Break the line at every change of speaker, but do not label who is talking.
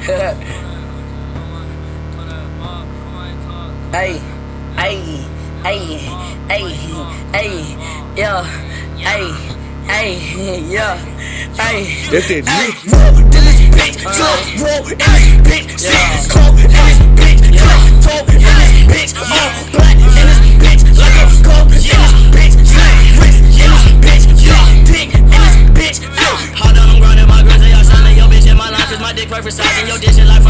Hey, hey, hey, hey, hey, yeah, hey, hey, yeah, hey.
That's that
Roll in this bitch, club, roll in this bitch, six cold in this bitch, club, toe in this bitch, all black in this bitch, like a gold in this bitch, slang wrist in this bitch, big dick in this bitch.
Hold on, I'm grinding my girls, and y'all shining your bitch in my line, cause my dick perfect size, and your dish is like